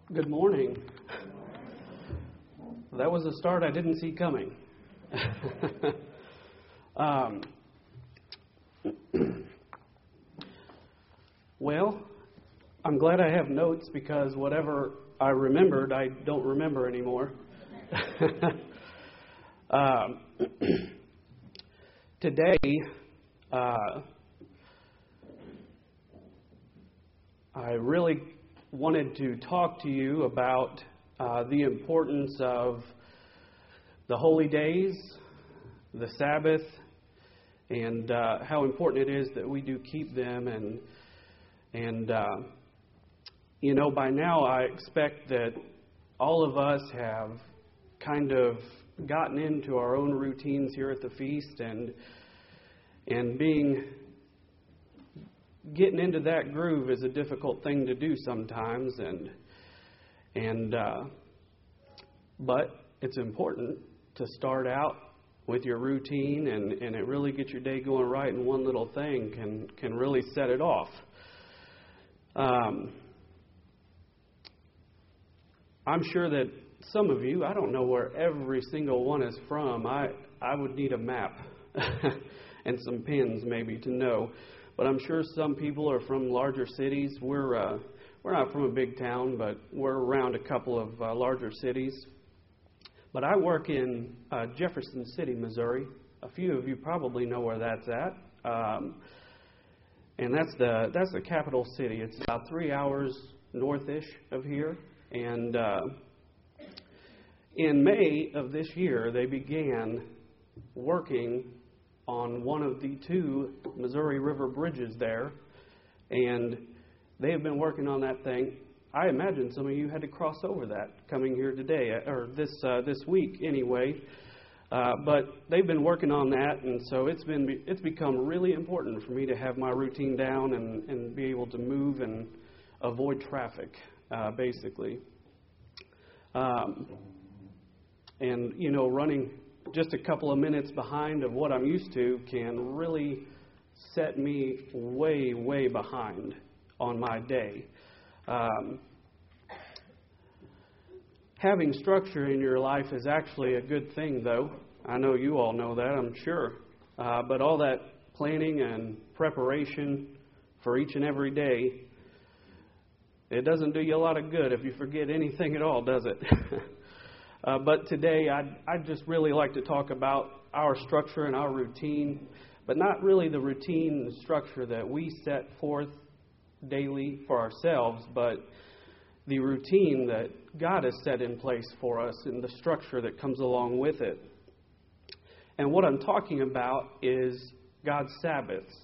Good morning. That was a start I didn't see coming. Well, I'm glad I have notes because whatever I remembered, I don't remember anymore. Today, I really wanted to talk to you about the importance of the holy days, the Sabbath, and how important it is that we do keep them. And by now I expect that all of us have kind of gotten into our own routines here at the feast, and getting into that groove is a difficult thing to do sometimes, but it's important to start out with your routine and it really get your day going right, and one little thing can really set it off. I'm sure that some of you, I don't know where every single one is from. I would need a map and some pins maybe to know. But I'm sure some people are from larger cities. We're not from a big town, but we're around a couple of larger cities. But I work in Jefferson City, Missouri. A few of you probably know where that's at. And that's the capital city. It's about 3 hours north-ish of here. And in May of this year, they began working on one of the two Missouri River bridges there, and they have been working on that thing. I imagine some of you had to cross over that coming here today, or this week anyway. But they've been working on that, and so it's become really important for me to have my routine down and be able to move and avoid traffic, basically. And running just a couple of minutes behind of what I'm used to can really set me way, way behind on my day. Having structure in your life is actually a good thing, though. I know you all know that, I'm sure. But all that planning and preparation for each and every day, it doesn't do you a lot of good if you forget anything at all, does it? But today, I'd just really like to talk about our structure and our routine, but not really the routine and structure that we set forth daily for ourselves, but the routine that God has set in place for us and the structure that comes along with it. And what I'm talking about is God's Sabbaths.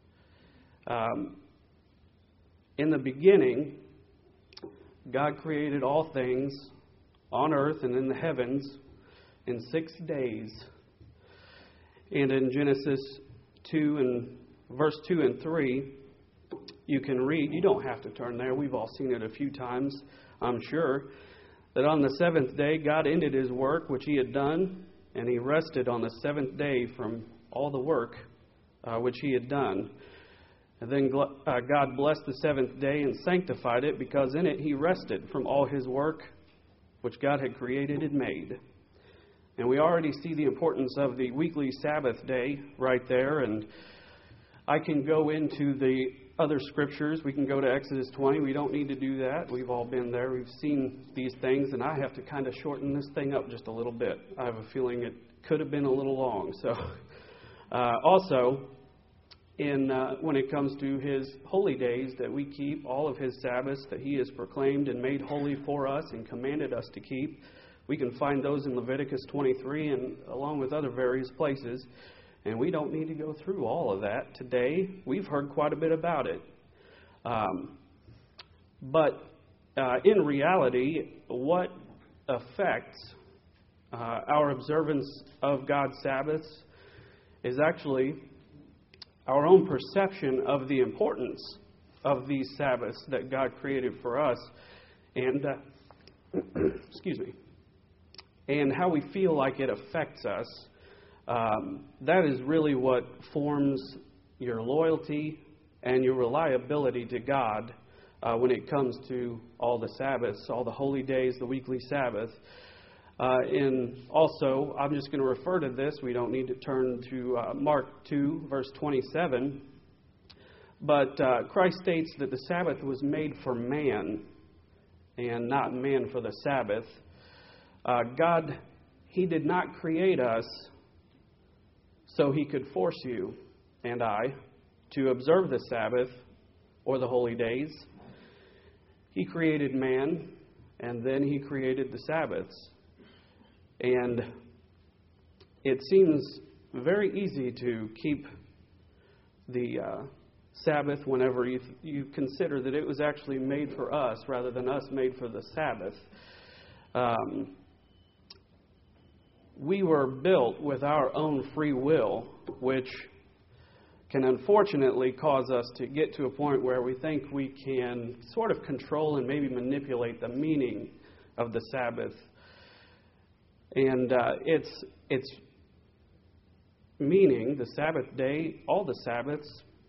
In the beginning, God created all things on earth and in the heavens in 6 days. And in Genesis 2 and verse 2 and 3, you can read, you don't have to turn there, we've all seen it a few times, I'm sure, that on the seventh day God ended his work which he had done, and he rested on the seventh day from all the work which he had done. And then God blessed the seventh day and sanctified it, because in it he rested from all his work which God had created and made. And we already see the importance of the weekly Sabbath day right there. And I can go into the other scriptures. We can go to Exodus 20. We don't need to do that. We've all been there. We've seen these things. And I have to kind of shorten this thing up just a little bit. I have a feeling it could have been a little long. So also, when it comes to his holy days that we keep, all of his Sabbaths that he has proclaimed and made holy for us and commanded us to keep, we can find those in Leviticus 23 and along with other various places. And we don't need to go through all of that today. We've heard quite a bit about it. But in reality, what affects our observance of God's Sabbaths is actually our own perception of the importance of these Sabbaths that God created for us, and and how we feel like it affects us. That is really what forms your loyalty and your reliability to God when it comes to all the Sabbaths, all the holy days, the weekly Sabbath. And also, I'm just going to refer to this. We don't need to turn to Mark 2, verse 27. But Christ states that the Sabbath was made for man and not man for the Sabbath. God, He did not create us so He could force you and I to observe the Sabbath or the holy days. He created man, and then He created the Sabbaths. And it seems very easy to keep the Sabbath whenever you consider that it was actually made for us rather than us made for the Sabbath. We were built with our own free will, which can unfortunately cause us to get to a point where we think we can sort of control and maybe manipulate the meaning of the Sabbath. And its meaning, the Sabbath day, all the Sabbaths,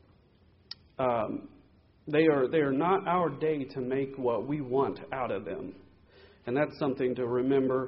they are not our day to make what we want out of them. And that's something to remember.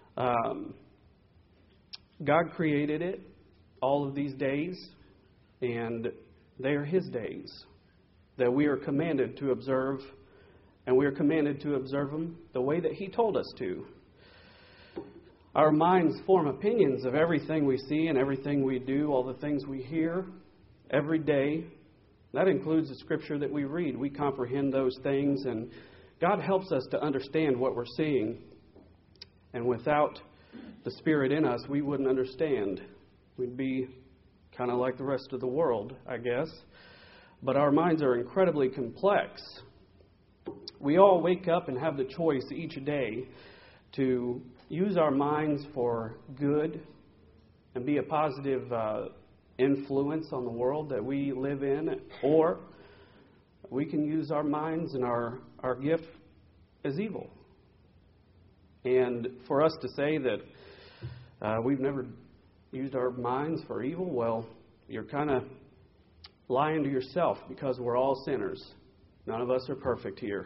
God created it, all of these days, and they are His days that we are commanded to observe, and we are commanded to observe them the way that He told us to. Our minds form opinions of everything we see and everything we do, all the things we hear every day. That includes the Scripture that we read. We comprehend those things, and God helps us to understand what we're seeing. And without the Spirit in us, we wouldn't understand. We'd be kind of like the rest of the world, I guess. But our minds are incredibly complex. We all wake up and have the choice each day to use our minds for good and be a positive influence on the world that we live in, or we can use our minds and our gift as evil. And for us to say that we've never used our minds for evil, well, you're kind of lying to yourself, because we're all sinners. None of us are perfect here.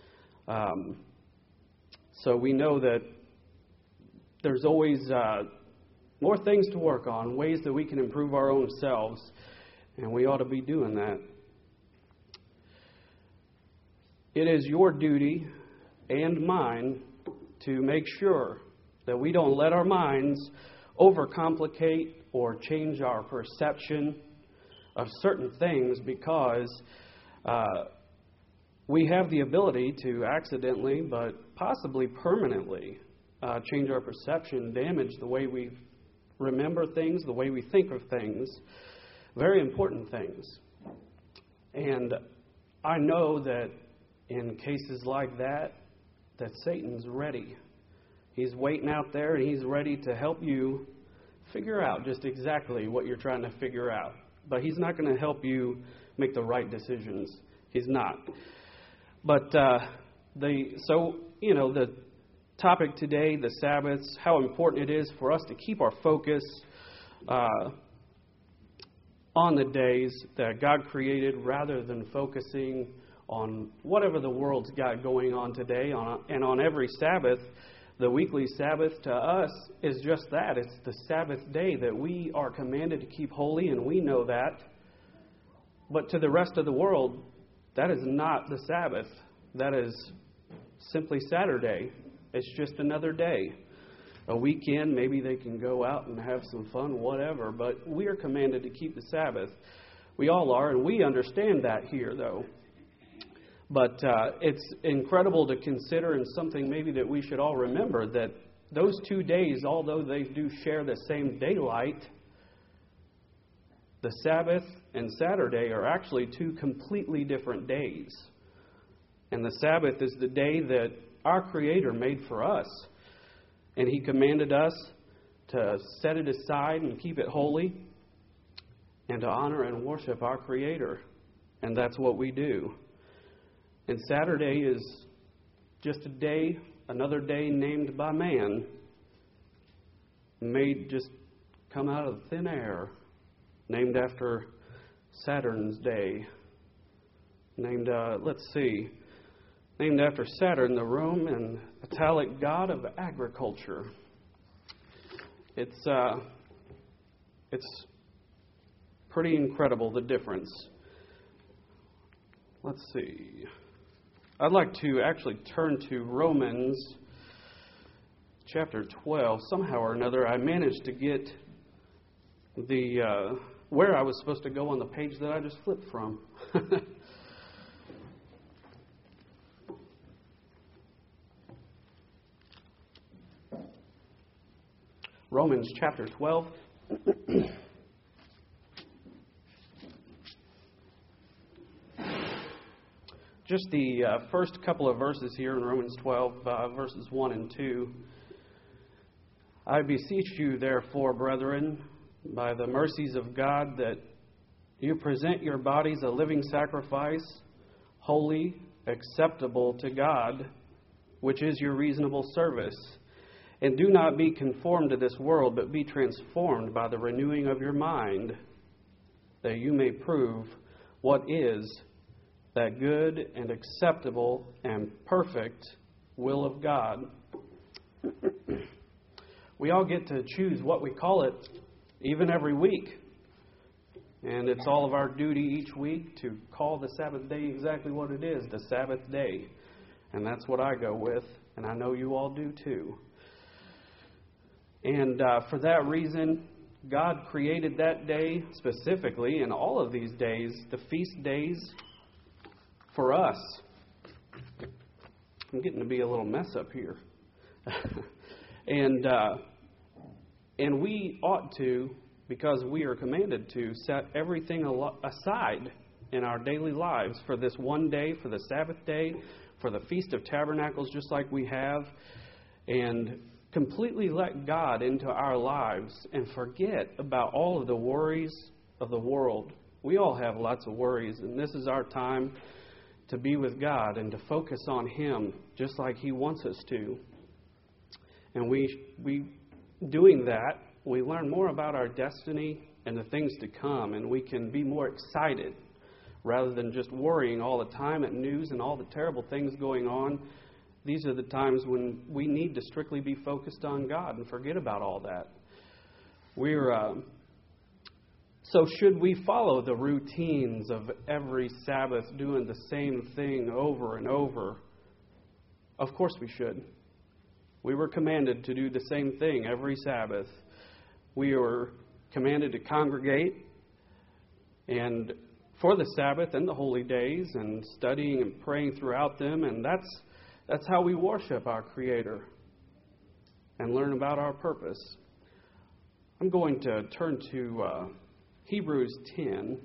So we know that there's always more things to work on, ways that we can improve our own selves, and we ought to be doing that. It is your duty and mine to make sure that we don't let our minds overcomplicate or change our perception of certain things, because we have the ability to accidentally, but possibly permanently, change our perception, damage the way we remember things, the way we think of things, very important things. And I know that in cases like that Satan's ready. He's waiting out there, and he's ready to help you figure out just exactly what you're trying to figure out. But he's not going to help you make the right decisions. He's not. But the topic today, the Sabbaths, how important it is for us to keep our focus on the days that God created, rather than focusing on whatever the world's got going on today. And on every Sabbath, the weekly Sabbath to us is just that. It's the Sabbath day that we are commanded to keep holy, and we know that. But to the rest of the world, that is not the Sabbath. That is simply Saturday. It's just another day. A weekend, maybe they can go out and have some fun, whatever. But we are commanded to keep the Sabbath. We all are, and we understand that here, though. But it's incredible to consider, and something maybe that we should all remember, that those 2 days, although they do share the same daylight, the Sabbath and Saturday are actually 2 completely different days. And the Sabbath is the day that our Creator made for us. And He commanded us to set it aside and keep it holy, and to honor and worship our Creator. And that's what we do. And Saturday is just a day, another day named by man, made just come out of thin air, named after Saturn's day, named, named after Saturn, the Roman italic god of agriculture. It's pretty incredible, the difference. Let's see. I'd like to actually turn to Romans chapter 12. Somehow or another, I managed to get the where I was supposed to go on the page that I just flipped from. Romans chapter 12. Just the first couple of verses here in Romans 12, verses 1 and 2. I beseech you, therefore, brethren, by the mercies of God, that you present your bodies a living sacrifice, holy, acceptable to God, which is your reasonable service. And do not be conformed to this world, but be transformed by the renewing of your mind, that you may prove what is that good and acceptable and perfect will of God. We all get to choose what we call it, even every week. And it's all of our duty each week to call the Sabbath day exactly what it is, the Sabbath day. And that's what I go with, and I know you all do too. And for that reason, God created that day specifically, and all of these days, the feast days, for us. I'm getting to be a little mess up here. And we ought to, because we are commanded to, set everything aside in our daily lives for this one day, for the Sabbath day, for the Feast of Tabernacles, just like we have, and completely let God into our lives and forget about all of the worries of the world. We all have lots of worries, and this is our time to be with God and to focus on Him just like He wants us to. And we doing that, we learn more about our destiny and the things to come, and we can be more excited rather than just worrying all the time at news and all the terrible things going on. These are the times when we need to strictly be focused on God and forget about all that. So should we follow the routines of every Sabbath doing the same thing over and over? Of course we should. We were commanded to do the same thing every Sabbath. We were commanded to congregate and for the Sabbath and the holy days and studying and praying throughout them, and that's how we worship our Creator and learn about our purpose. I'm going to turn to Hebrews 10.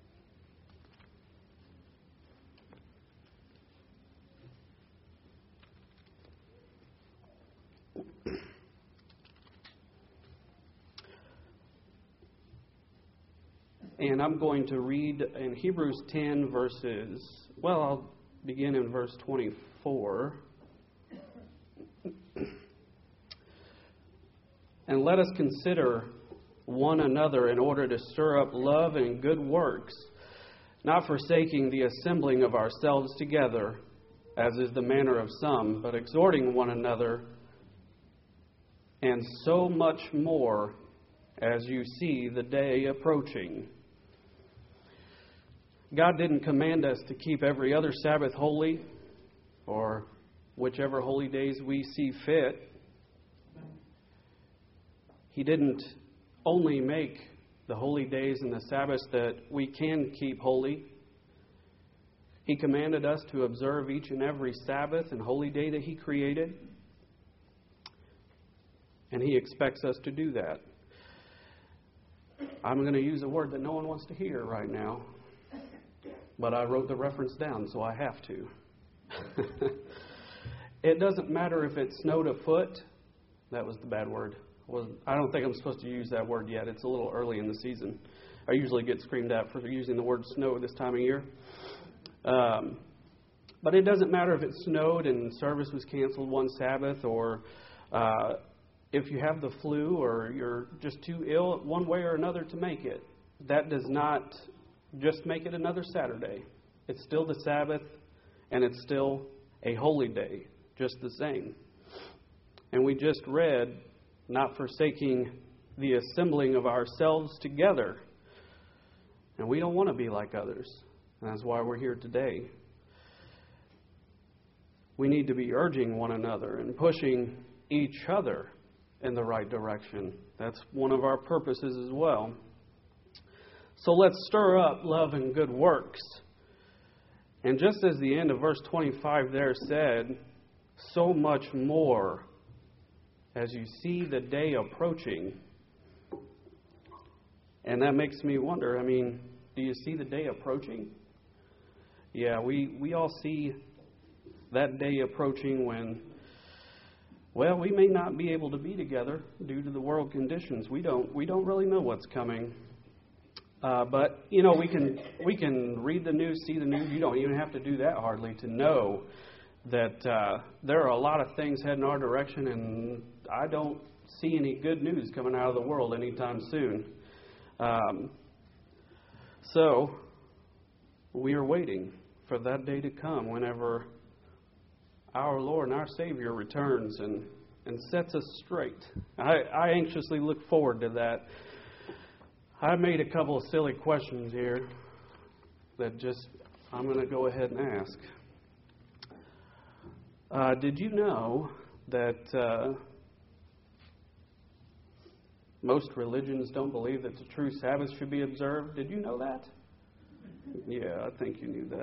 And I'm going to read in Hebrews 10 verses, well, I'll begin in verse 24. And let us consider one another in order to stir up love and good works, not forsaking the assembling of ourselves together, as is the manner of some, but exhorting one another, and so much more as you see the day approaching. God didn't command us to keep every other Sabbath holy, or whichever holy days we see fit. He didn't only make the holy days and the Sabbaths that we can keep holy. He commanded us to observe each and every Sabbath and holy day that He created. And He expects us to do that. I'm going to use a word that no one wants to hear right now, but I wrote the reference down, so I have to. It doesn't matter if it snowed a foot. That was the bad word. I don't think I'm supposed to use that word yet. It's a little early in the season. I usually get screamed at for using the word snow this time of year. But it doesn't matter if it snowed and service was canceled one Sabbath, or if you have the flu or you're just too ill one way or another to make it. That does not just make it another Saturday. It's still the Sabbath, and it's still a holy day, just the same. And we just read, not forsaking the assembling of ourselves together. And we don't want to be like others. And that's why we're here today. We need to be urging one another and pushing each other in the right direction. That's one of our purposes as well. So let's stir up love and good works. And just as the end of verse 25 there said, so much more as you see the day approaching. And that makes me wonder, do you see the day approaching? Yeah, we all see that day approaching when, we may not be able to be together due to the world conditions. We don't really know what's coming. But we can read the news, see the news. You don't even have to do that hardly to know that there are a lot of things heading our direction, and I don't see any good news coming out of the world anytime soon. So we are waiting for that day to come whenever our Lord and our Savior returns and sets us straight. I anxiously look forward to that. I made a couple of silly questions here that I'm going to go ahead and ask. Did you know that most religions don't believe that the true Sabbath should be observed? Did you know that? Yeah, I think you knew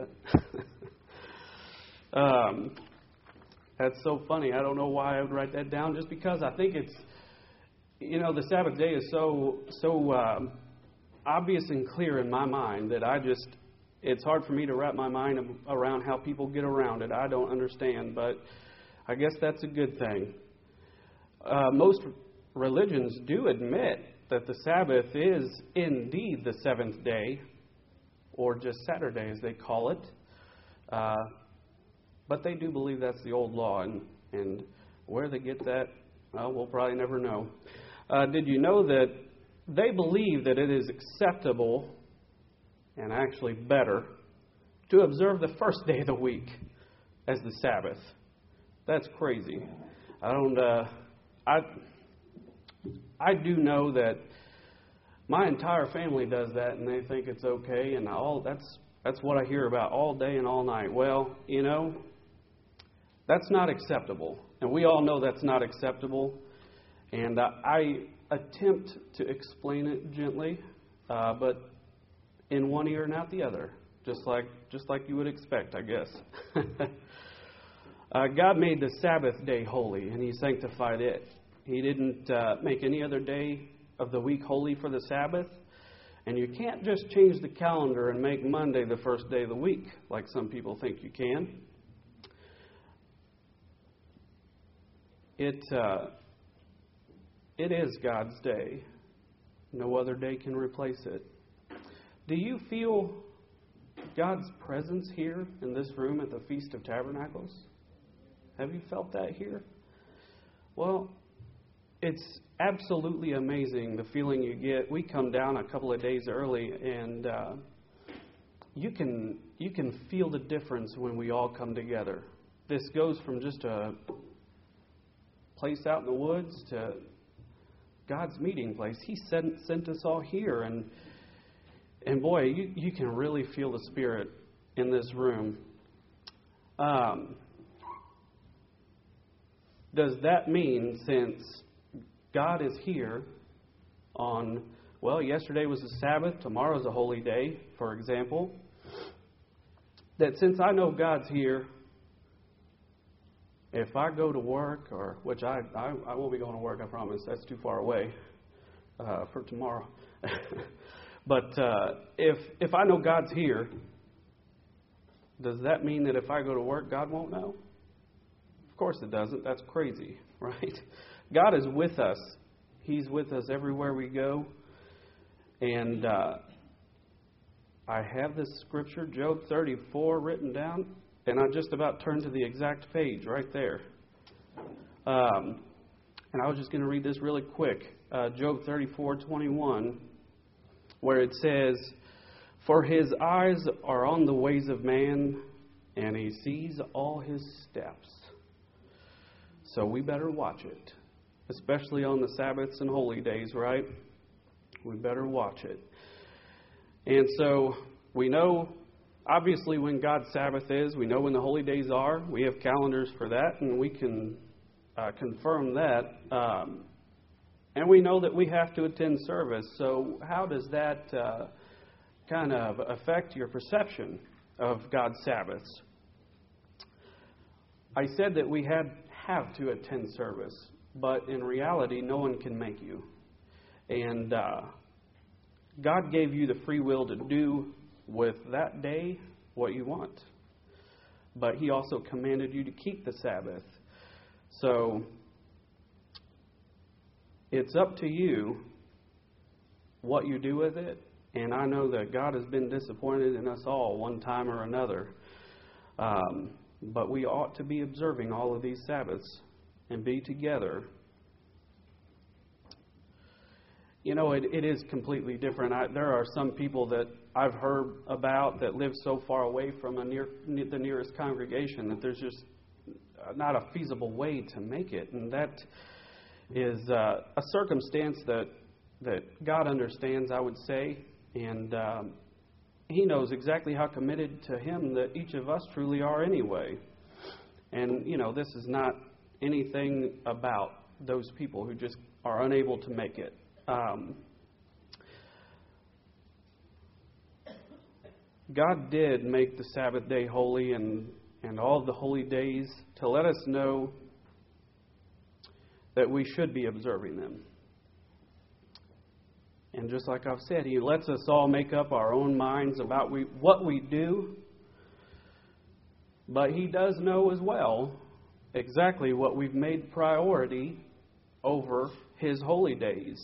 that. That's so funny. I don't know why I would write that down, just because I think it's, the Sabbath day is so obvious and clear in my mind that it's hard for me to wrap my mind around how people get around it. I don't understand, but I guess that's a good thing. Most religions do admit that the Sabbath is indeed the seventh day, or just Saturday as they call it. But they do believe that's the old law, and where they get that, we'll probably never know. Did you know that they believe that it is acceptable, and actually better, to observe the first day of the week as the Sabbath? That's crazy. I do know that my entire family does that, and they think it's okay, and that's what I hear about all day and all night. Well, that's not acceptable, and we all know that's not acceptable. And I attempt to explain it gently, but in one ear and out the other, just like you would expect, I guess. God made the Sabbath day holy, and He sanctified it. He didn't make any other day of the week holy for the Sabbath. And you can't just change the calendar and make Monday the first day of the week, like some people think you can. It is God's day. No other day can replace it. Do you feel God's presence here in this room at the Feast of Tabernacles? Have you felt that here? Well, it's absolutely amazing the feeling you get. We come down a couple of days early, and you can feel the difference when we all come together. This goes from just a place out in the woods to God's meeting place. He sent us all here, and boy, you can really feel the Spirit in this room. Does that mean, since God is here on, yesterday was the Sabbath, tomorrow's a holy day, for example, that since I know God's here, if I go to work, which I won't be going to work, I promise, that's too far away for tomorrow. But if I know God's here, does that mean that if I go to work, God won't know? Of course it doesn't. That's crazy, right? God is with us. He's with us everywhere we go. And I have this scripture, Job 34, written down, and I just about turned to the exact page right there. And I was just going to read this really quick. Job 34:21, where it says, "For his eyes are on the ways of man, and He sees all His steps. So we better watch it, especially on the Sabbaths and holy days, right? We better watch it. And so we know, obviously, when God's Sabbath is. We know when the holy days are. We have calendars for that, and we can confirm that. And we know that we have to attend service. So how does that kind of affect your perception of God's Sabbaths? I said that we have to attend service, but in reality, no one can make you. And God gave you the free will to do with that day what you want. But He also commanded you to keep the Sabbath. So it's up to you what you do with it. And I know that God has been disappointed in us all one time or another. But we ought to be observing all of these Sabbaths and be together. You know, it is completely different. There are some people that I've heard about that live so far away from the nearest congregation that there's just not a feasible way to make it. And that is a circumstance that God understands, I would say. And He knows exactly how committed to Him that each of us truly are anyway. And, you know, this is not anything about those people who just are unable to make it. God did make the Sabbath day holy and all of the holy days to let us know that we should be observing them. And just like I've said, He lets us all make up our own minds about what we do. But He does know as well exactly what we've made priority over His holy days.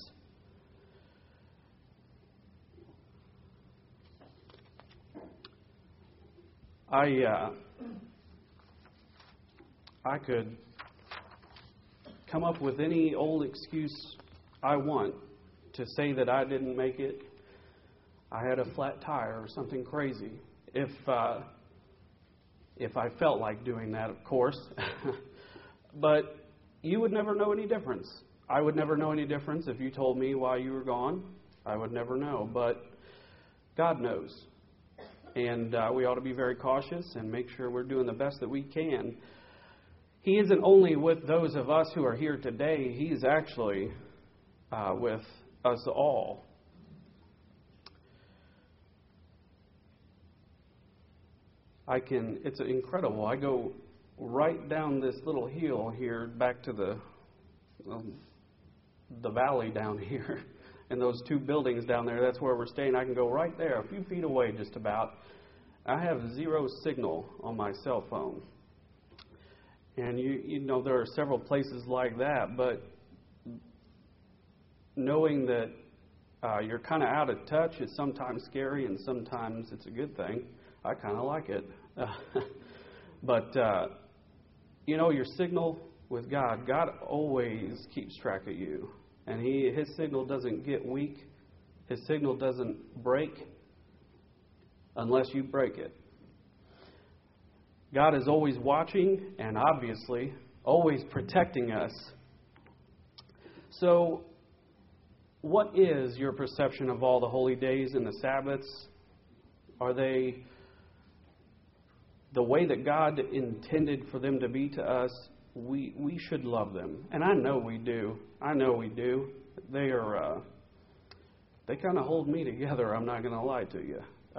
I could come up with any old excuse I want to say that I didn't make it. I had a flat tire or something crazy. If I felt like doing that, of course. But you would never know any difference. I would never know any difference if you told me why you were gone. I would never know. But God knows. And we ought to be very cautious and make sure we're doing the best that we can. He isn't only with those of us who are here today. He's actually with us all. It's incredible. I go right down this little hill here back to the valley down here. And those two buildings down there, that's where we're staying. I can go right there, a few feet away just about. I have zero signal on my cell phone. And you know, there are several places like that, but knowing that you're kind of out of touch is sometimes scary and sometimes it's a good thing. I kind of like it. But, you know, your signal with God always keeps track of you. And His signal doesn't get weak. His signal doesn't break unless you break it. God is always watching and obviously always protecting us. So, what is your perception of all the holy days and the Sabbaths? Are they the way that God intended for them to be to us? We should love them. And I know we do. They kind of hold me together, I'm not going to lie to you.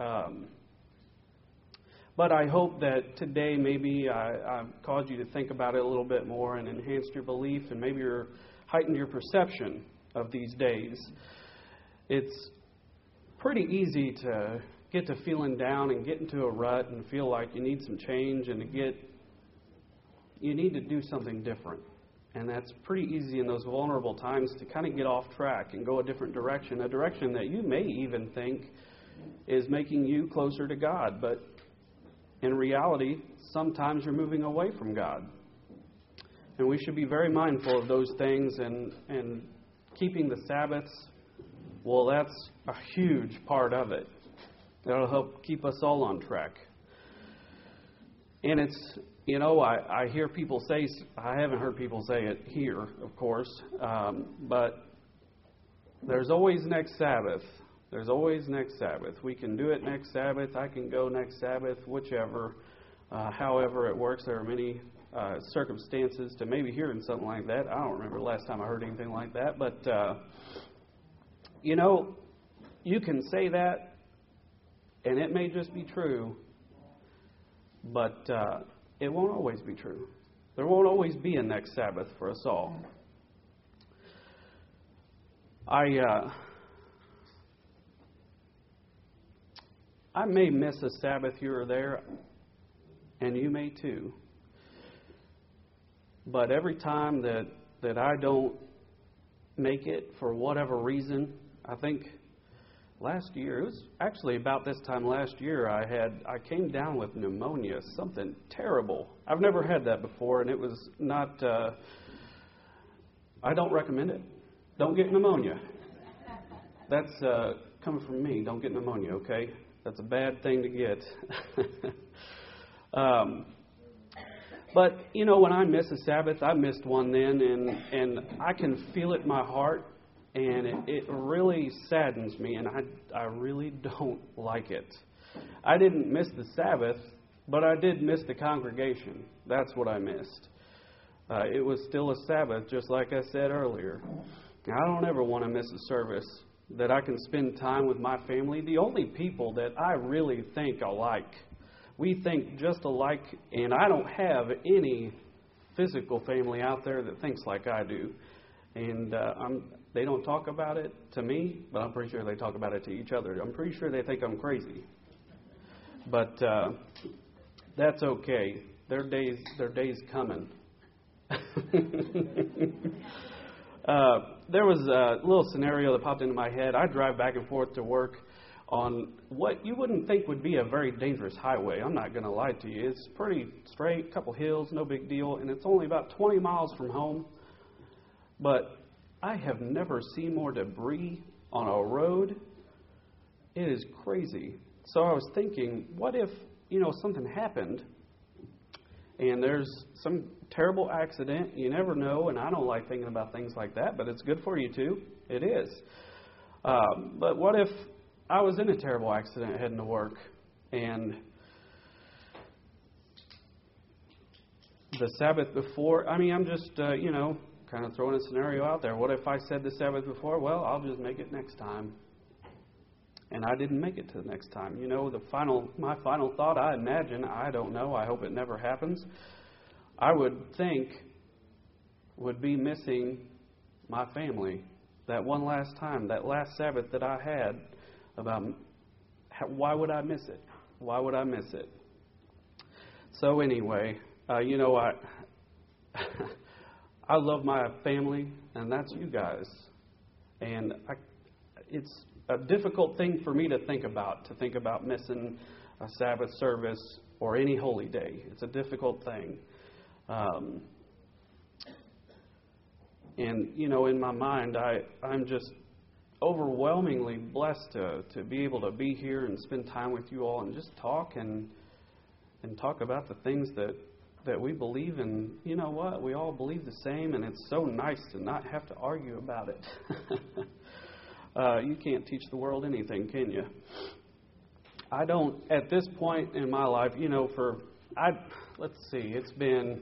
But I hope that today maybe I've caused you to think about it a little bit more and enhanced your belief and maybe heightened your perception of these days. It's pretty easy to get to feeling down and get into a rut and feel like you need some change and you need to do something different. And that's pretty easy in those vulnerable times to kind of get off track and go a different direction, a direction that you may even think is making you closer to God. But in reality, sometimes you're moving away from God. And we should be very mindful of those things and keeping the Sabbaths. Well, that's a huge part of it. That'll help keep us all on track. And it's, I hear people say, I haven't heard people say it here, of course, but there's always next Sabbath. There's always next Sabbath. We can do it next Sabbath. I can go next Sabbath, whichever, however it works. There are many circumstances to maybe hearing something like that. I don't remember the last time I heard anything like that. But, you can say that, and it may just be true, but it won't always be true. There won't always be a next Sabbath for us all. I may miss a Sabbath here or there, and you may too. But every time that I don't make it for whatever reason, I think last year, it was actually about this time last year, I came down with pneumonia, something terrible. I've never had that before, and it was not, I don't recommend it. Don't get pneumonia. That's coming from me. Don't get pneumonia, okay? That's a bad thing to get. But, when I miss a Sabbath, I missed one then, and I can feel it in my heart. And it really saddens me, and I really don't like it. I didn't miss the Sabbath, but I did miss the congregation. That's what I missed. It was still a Sabbath, just like I said earlier. I don't ever want to miss a service that I can spend time with my family. The only people that I really think alike, we think just alike, and I don't have any physical family out there that thinks like I do. And they don't talk about it to me, but I'm pretty sure they talk about it to each other. I'm pretty sure they think I'm crazy. But that's okay. Their day's coming. There was a little scenario that popped into my head. I drive back and forth to work on what you wouldn't think would be a very dangerous highway. I'm not going to lie to you. It's pretty straight, couple hills, no big deal, and it's only about 20 miles from home. But I have never seen more debris on a road. It is crazy. So I was thinking, what if, something happened and there's some terrible accident? You never know, and I don't like thinking about things like that, but it's good for you too. It is. But what if I was in a terrible accident heading to work, and the Sabbath before, I'm just, kind of throwing a scenario out there. What if I said the Sabbath before, well, I'll just make it next time. And I didn't make it to the next time. My final thought, I imagine, I don't know, I hope it never happens, I would think would be missing my family. That one last time, that last Sabbath that I had, why would I miss it? Why would I miss it? So anyway, I love my family, and that's you guys. And it's a difficult thing for me to think about missing a Sabbath service or any holy day. It's a difficult thing. And, in my mind, I'm just overwhelmingly blessed to be able to be here and spend time with you all and just talk and talk about the things that we believe in. You know what? We all believe the same, and it's so nice to not have to argue about it. You can't teach the world anything, can you? I don't, at this point in my life, let's see, it's been,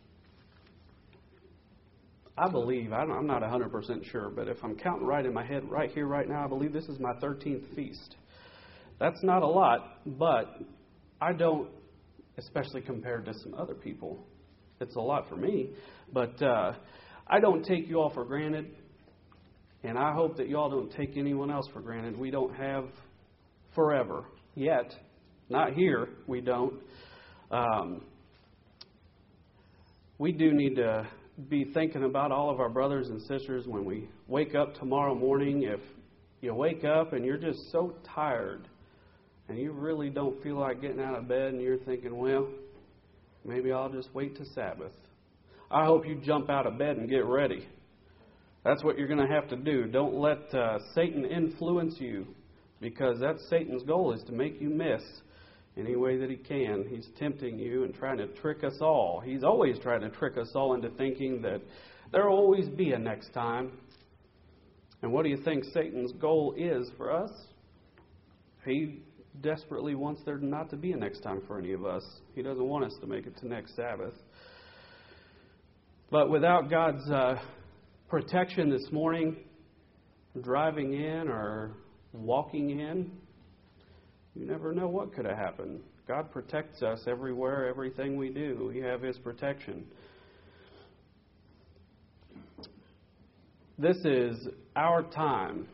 I believe, I'm not 100% sure, but if I'm counting right in my head right here, right now, I believe this is my 13th feast. That's not a lot, but I don't, especially compared to some other people, it's a lot for me, but I don't take you all for granted, and I hope that you all don't take anyone else for granted. We don't have forever yet. Not here, we don't. We do need to be thinking about all of our brothers and sisters when we wake up tomorrow morning. If you wake up and you're just so tired and you really don't feel like getting out of bed and you're thinking, well, maybe I'll just wait till Sabbath. I hope you jump out of bed and get ready. That's what you're going to have to do. Don't let Satan influence you, because that's Satan's goal, is to make you miss any way that he can. He's tempting you and trying to trick us all. He's always trying to trick us all into thinking that there will always be a next time. And what do you think Satan's goal is for us? He desperately wants there not to be a next time for any of us. He doesn't want us to make it to next Sabbath. But without God's protection this morning, driving in or walking in, you never know what could have happened. God protects us everywhere, everything we do. We have His protection. This is our time.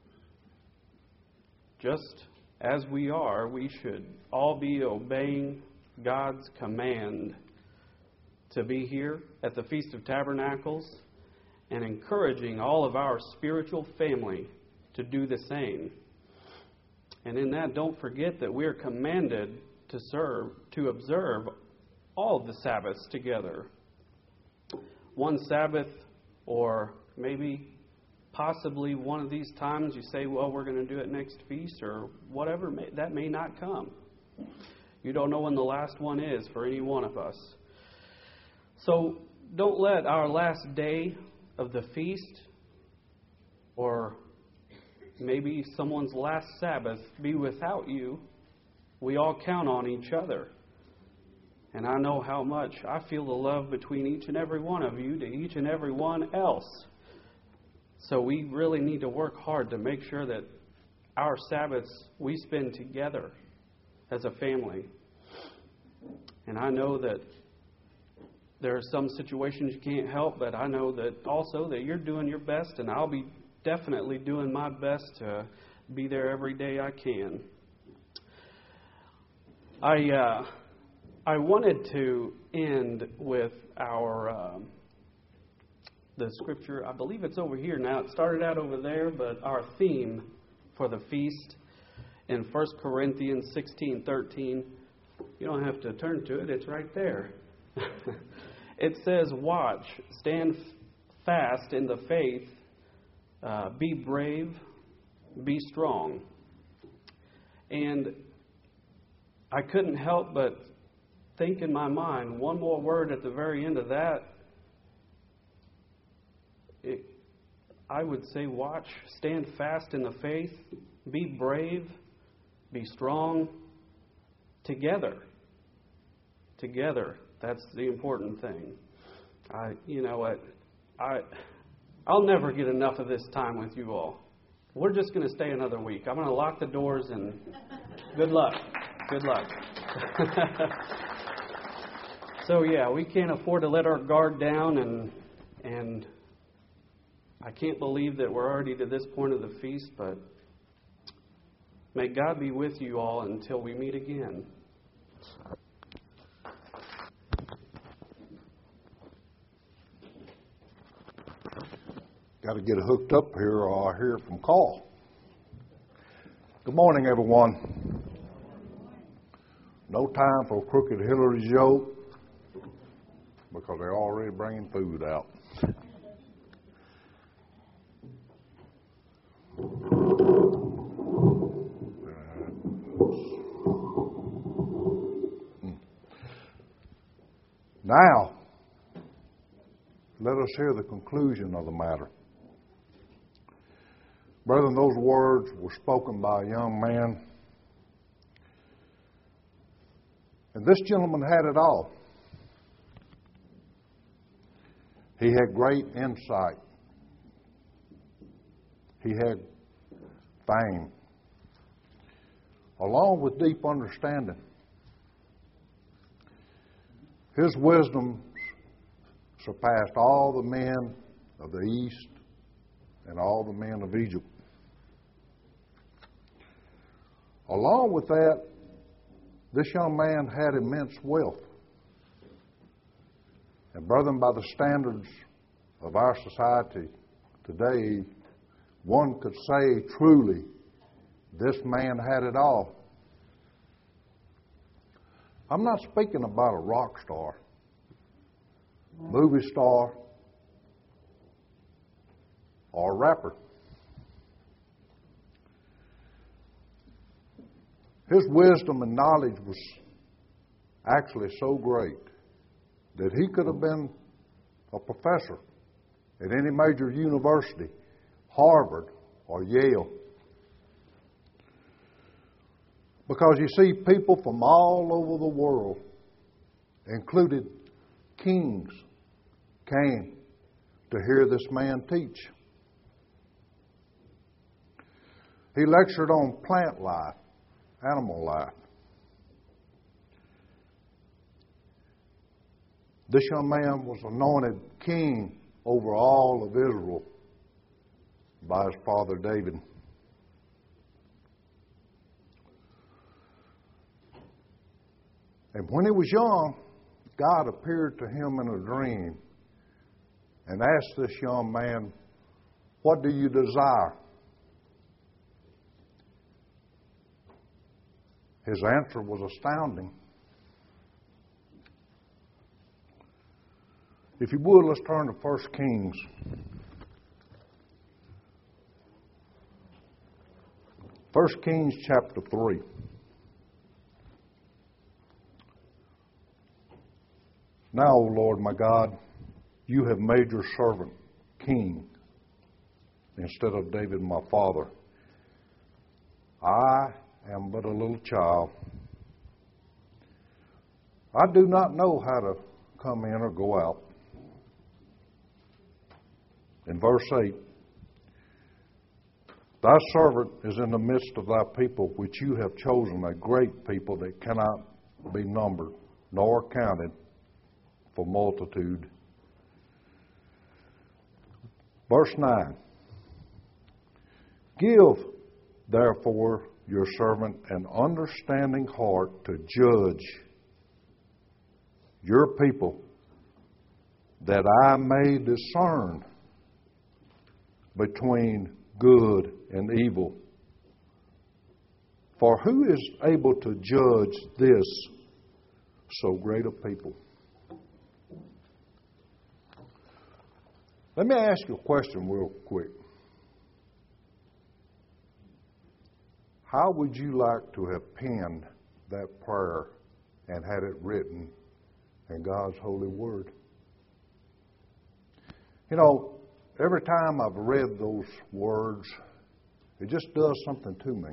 Just as we are, we should all be obeying God's command to be here at the Feast of Tabernacles and encouraging all of our spiritual family to do the same. And in that, don't forget that we're commanded to observe all of the Sabbaths together. One Sabbath, or maybe possibly one of these times you say, well, we're going to do it next feast, or whatever, that may not come. You don't know when the last one is for any one of us. So don't let our last day of the feast, or maybe someone's last Sabbath, be without you. We all count on each other. And I know how much I feel the love between each and every one of you to each and every one else. So we really need to work hard to make sure that our Sabbaths we spend together as a family. And I know that there are some situations you can't help, but I know that also that you're doing your best, and I'll be definitely doing my best to be there every day I can. I wanted to end with the scripture. I believe it's over here now. It started out over there, but our theme for the feast in 1 Corinthians 16:13. You don't have to turn to it. It's right there. It says, watch, stand fast in the faith, be brave, be strong. And I couldn't help but think in my mind, one more word at the very end of that. I would say watch, stand fast in the faith, be brave, be strong, together. Together. That's the important thing. I'll never get enough of this time with you all. We're just going to stay another week. I'm going to lock the doors and good luck. Good luck. So yeah, we can't afford to let our guard down, and I can't believe that we're already to this point of the feast, but may God be with you all until we meet again. Got to get hooked up here or I hear from Carl. Good morning, everyone. No time for Crooked Hillary's joke because they're already bringing food out. Now, let us hear the conclusion of the matter. Brethren, those words were spoken by a young man. And this gentleman had it all. He had great insight. He had fame, along with deep understanding. His wisdom surpassed all the men of the East and all the men of Egypt. Along with that, this young man had immense wealth. And brethren, by the standards of our society today, one could say truly, this man had it all. I'm not speaking about a rock star, movie star, or a rapper. His wisdom and knowledge was actually so great that he could have been a professor at any major university, Harvard or Yale. Because you see, people from all over the world, including kings, came to hear this man teach. He lectured on plant life, animal life. This young man was anointed king over all of Israel by his father David. And when he was young, God appeared to him in a dream and asked this young man, "What do you desire?" His answer was astounding. If you would, let's turn to 1 Kings. 1 Kings chapter 3. Now, O Lord my God, you have made your servant king instead of David my father. I am but a little child. I do not know how to come in or go out. In verse 8, thy servant is in the midst of thy people, which you have chosen, a great people that cannot be numbered, nor counted for multitude. Verse 9, give therefore your servant an understanding heart to judge your people, that I may discern between good and evil. For who is able to judge this so great a people? Let me ask you a question real quick. How would you like to have penned that prayer and had it written in God's holy word? You know, every time I've read those words, it just does something to me.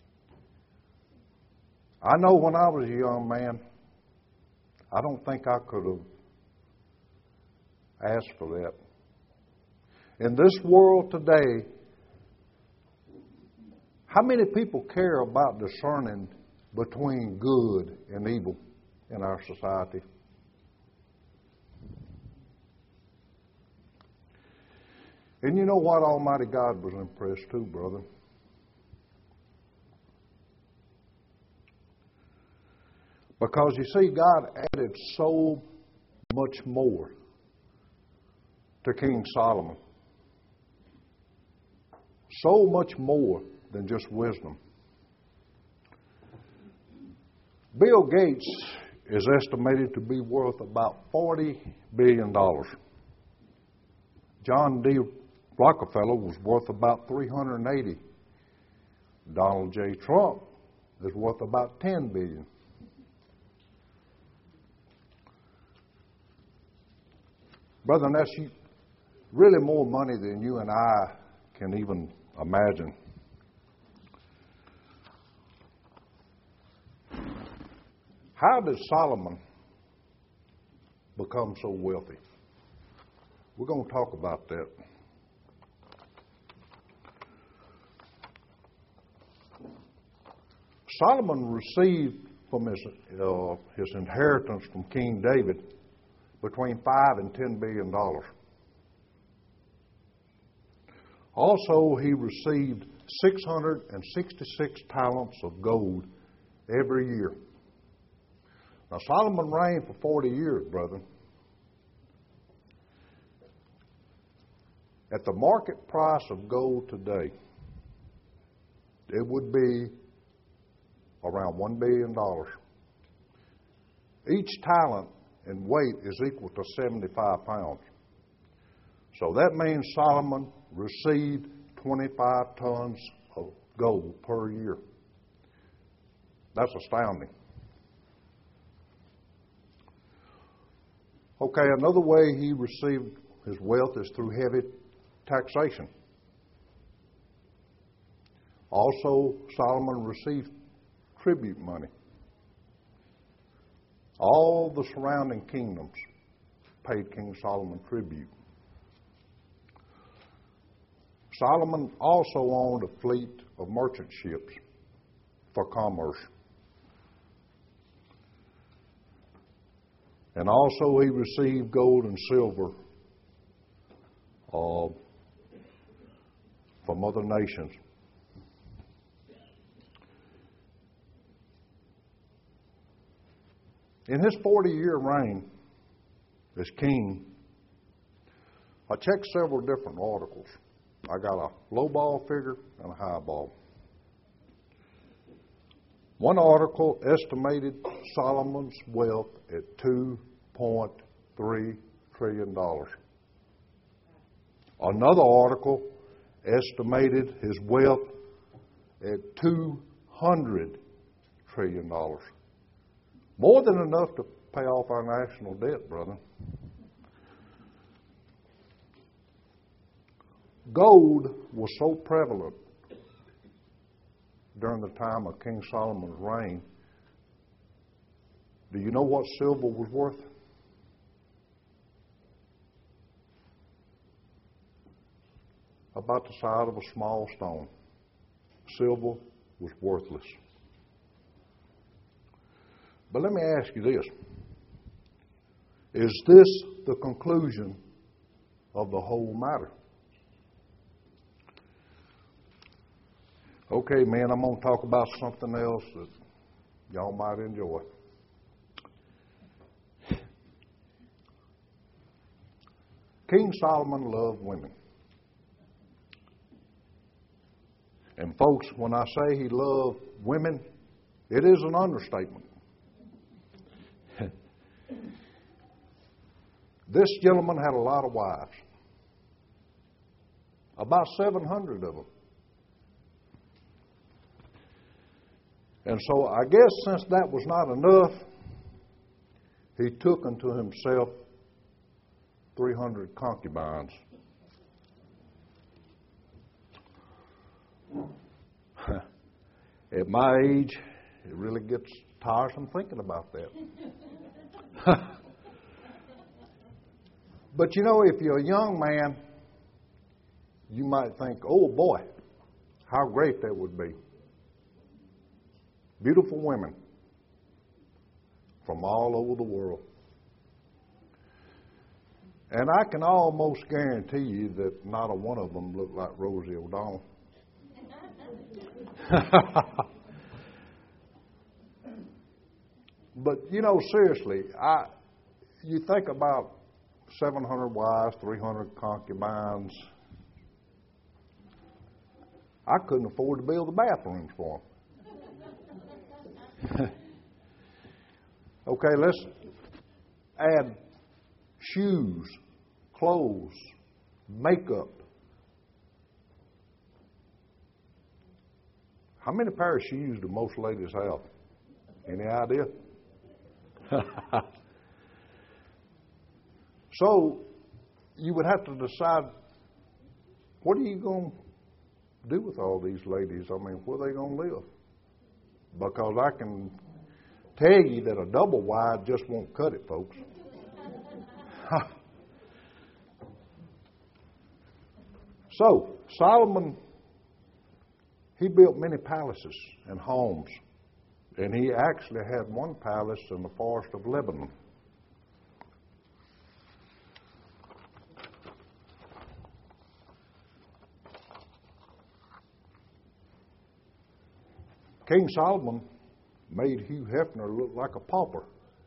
I know when I was a young man, I don't think I could have asked for that. In this world today, how many people care about discerning between good and evil in our society? And you know what? Almighty God was impressed too, brother. Because you see, God added so much more to King Solomon. So much more than just wisdom. Bill Gates is estimated to be worth about $40 billion. John D. Rockefeller was worth about $380. Donald J. Trump is worth about $10 billion. Brother, that's really more money than you and I can even imagine. How did Solomon become so wealthy? We're going to talk about that. Solomon received from his inheritance from King David between $5 and $10 billion. Also, he received 666 talents of gold every year. Now, Solomon reigned for 40 years, brother. At the market price of gold today, it would be around $1 billion. Each talent in weight is equal to 75 pounds. So that means Solomon received 25 tons of gold per year. That's astounding. Okay, another way he received his wealth is through heavy taxation. Also, Solomon received tribute money. All the surrounding kingdoms paid King Solomon tribute. Solomon also owned a fleet of merchant ships for commerce. And also he received gold and silver from other nations. In his 40-year reign as king, I checked several different articles. I got a low ball figure and a high ball. One article estimated Solomon's wealth at $2.3 trillion. Another article estimated his wealth at $200 trillion. More than enough to pay off our national debt, brother. Gold was so prevalent during the time of King Solomon's reign. Do you know what silver was worth? About the size of a small stone. Silver was worthless. But let me ask you this. Is this the conclusion of the whole matter? Okay, man, I'm going to talk about something else that y'all might enjoy. King Solomon loved women. And folks, when I say he loved women, it is an understatement. This gentleman had a lot of wives. About 700 of them. And so I guess since that was not enough, he took unto himself 300 concubines. At my age, it really gets tiresome thinking about that. But you know, if you're a young man, you might think, oh boy, how great that would be. Beautiful women from all over the world. And I can almost guarantee you that not a one of them looked like Rosie O'Donnell. But, you know, seriously, you think about 700 wives, 300 concubines. I couldn't afford to build the bathrooms for them. Okay, let's add shoes, clothes, makeup. How many pairs of shoes do most ladies have? Any idea? So you would have to decide, what are you going to do with all these ladies? I mean, where are they going to live? Because I can tell you that a double wide just won't cut it, folks. So, Solomon, he built many palaces and homes. And he actually had one palace in the forest of Lebanon. King Solomon made Hugh Hefner look like a pauper.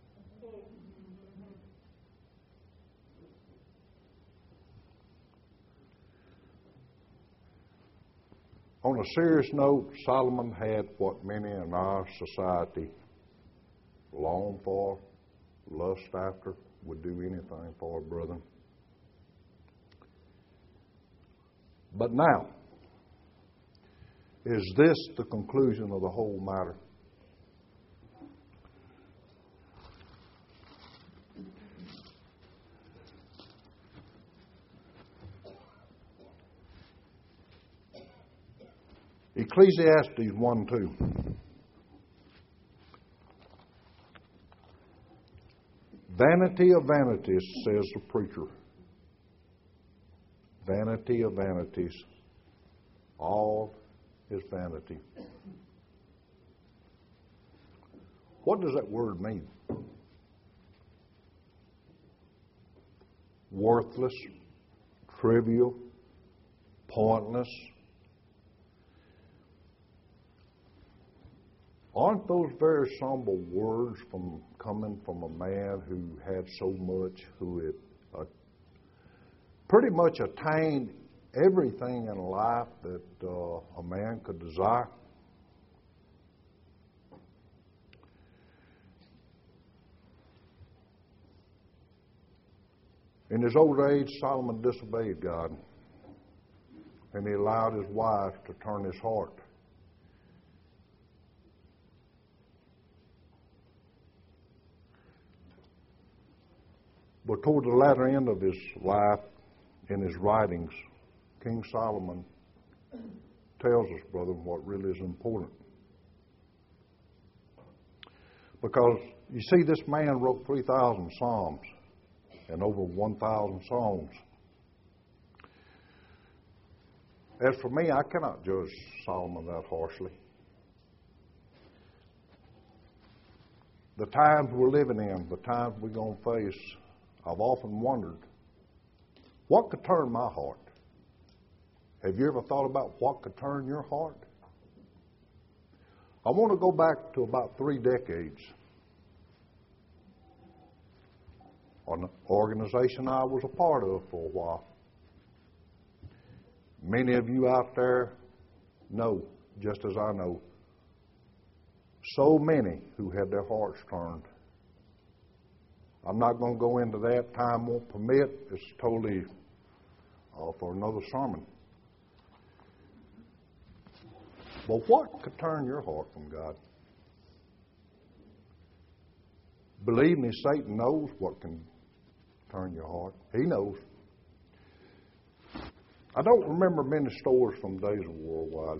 On a serious note, Solomon had what many in our society long for, lust after, would do anything for, brethren. But now, is this the conclusion of the whole matter? Ecclesiastes 1:2. Vanity of vanities, says the preacher. Vanity of vanities. All is vanity. What does that word mean? Worthless, trivial, pointless. Aren't those very somber words coming from a man who had so much, who had pretty much attained everything in life that a man could desire? In his old age, Solomon disobeyed God, and he allowed his wife to turn his heart. But toward the latter end of his life, in his writings, King Solomon tells us, brother, what really is important. Because, you see, this man wrote 3,000 Psalms and over 1,000 songs. As for me, I cannot judge Solomon that harshly. The times we're living in, the times we're going to face, I've often wondered, what could turn my heart? Have you ever thought about what could turn your heart? I want to go back to about 3 decades. An organization I was a part of for a while. Many of you out there know, just as I know, so many who had their hearts turned. I'm not going to go into that. Time won't permit. It's totally for another sermon. But what could turn your heart from God? Believe me, Satan knows what can turn your heart. He knows. I don't remember many stories from days of worldwide.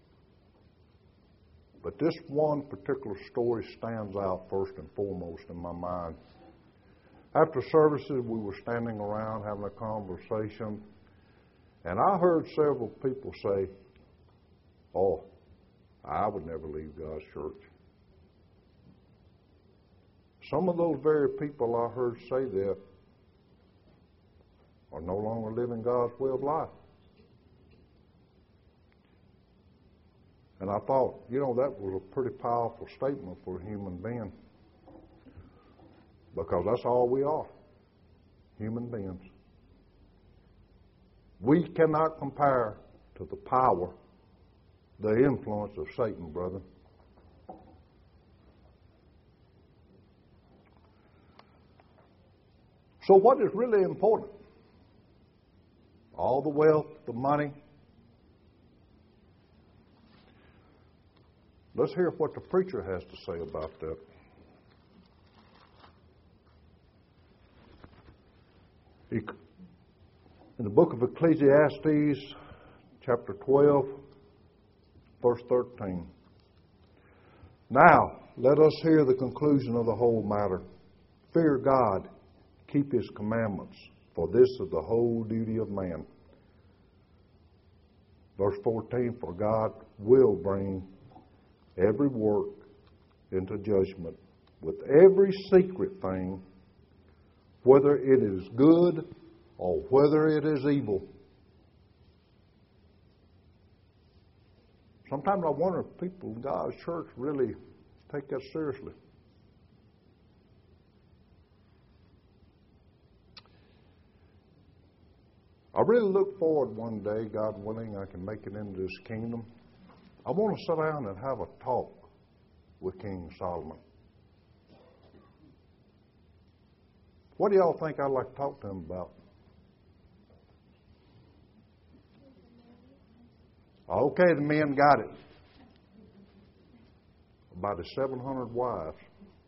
But this one particular story stands out first and foremost in my mind. After services, we were standing around having a conversation, and I heard several people say, "Oh, I would never leave God's church." Some of those very people I heard say that are no longer living God's way of life. And I thought, that was a pretty powerful statement for a human being. Because that's all we are, human beings. We cannot compare to the power, the influence of Satan, brother. So what is really important? All the wealth, the money. Let's hear what the preacher has to say about that. In the book of Ecclesiastes, chapter 12, verse 13. Now, let us hear the conclusion of the whole matter. Fear God, keep His commandments, for this is the whole duty of man. Verse 14, for God will bring every work into judgment with every secret thing, whether it is good or whether it is evil. Sometimes I wonder if people in God's church really take that seriously. I really look forward one day, God willing, I can make it into this kingdom. I want to sit down and have a talk with King Solomon. What do y'all think I'd like to talk to him about? Okay, the men got it. About his 700 wives.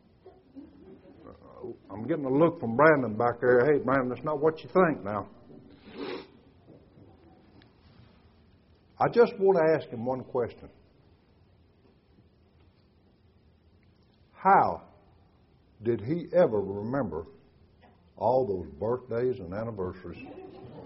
I'm getting a look from Brandon back there. Hey, Brandon, that's not what you think now. I just want to ask him one question. How did he ever remember all those birthdays and anniversaries